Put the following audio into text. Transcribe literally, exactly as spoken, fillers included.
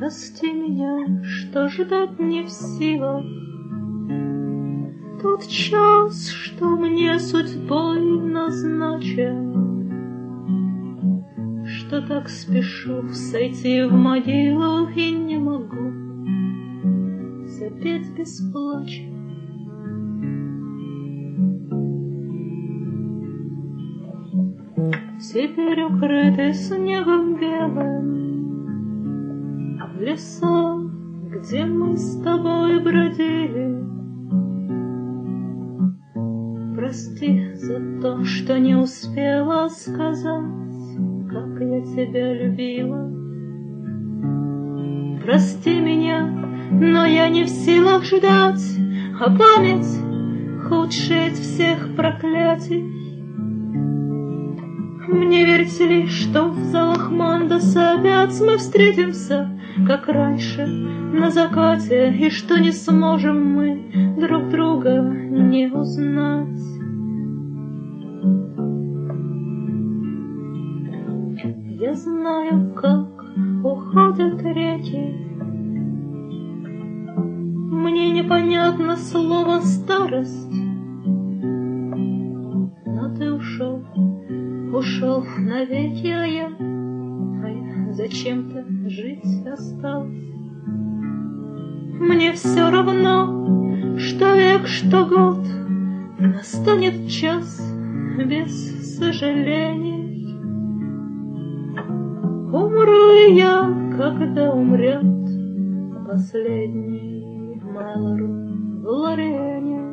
Прости меня, что ждать не в силах. Тот час, что мне судьбой назначен, что так спешу сойти в могилу и не могу запеть без плача. Теперь укрыты снегом белым леса, где мы с тобой бродили. Прости за то, что не успела сказать, как я тебя любила. Прости меня, но я не в силах ждать, а память худшая из всех проклятий. Мне верьте ли, что в залах Мандоса опять мы встретимся, как раньше, на закате, и что не сможем мы друг друга не узнать. Я знаю, как уходят реки. Мне непонятно слово «старость», но ты ушел, ушел навеки, а я, а я зачем-то жить осталась. Мне все равно, что век, что год, настанет час без сожалений. Умру ли я, когда умрет последний Мэлор в Лорене?